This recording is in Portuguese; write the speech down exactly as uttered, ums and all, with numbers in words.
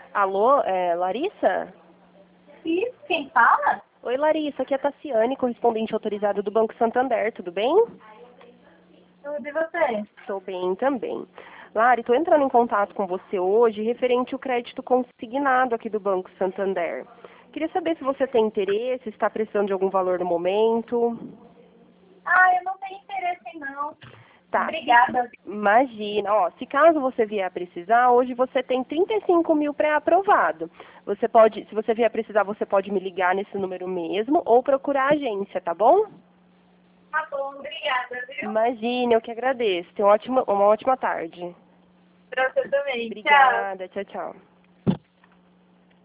Alô, é, Larissa? Isso, quem fala? Oi, Larissa, aqui é a Tassiane, correspondente autorizada do Banco Santander, tudo bem? Tudo e você? Estou bem também. Lari, estou entrando em contato com você hoje referente ao crédito consignado aqui do Banco Santander. Queria saber se você tem interesse, se está precisando de algum valor no momento. Ah, eu não tenho interesse não. Tá. Obrigada. Imagina, ó, se caso você vier a precisar, hoje você tem trinta e cinco mil pré-aprovado. Você pode, se você vier a precisar, você pode me ligar nesse número mesmo ou procurar a agência, tá bom? Tá bom, obrigada, viu? Imagina, eu que agradeço. Tenha uma ótima, uma ótima tarde. Pra você também. Tchau. Obrigada, tchau, tchau.